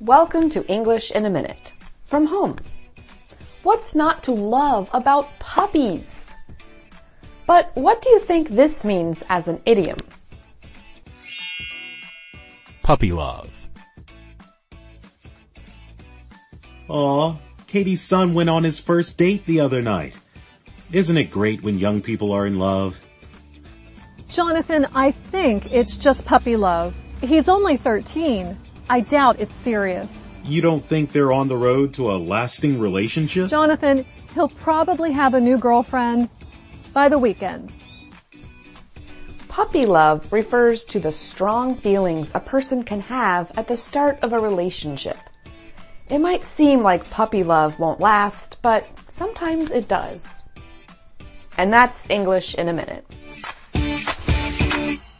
Welcome to English in a Minute from home. What's not to love about puppies? But what do you think this means as an idiom? Puppy love. Aw, Katie's son went on his first date the other night. Isn't it great when young people are in love? Jonathan, I think it's just puppy love. He's only 13. I doubt it's serious. You don't think they're on the road to a lasting relationship? Jonathan, he'll probably have a new girlfriend by the weekend. Puppy love refers to the strong feelings a person can have at the start of a relationship. It might seem like puppy love won't last, but sometimes it does. And that's English in a Minute.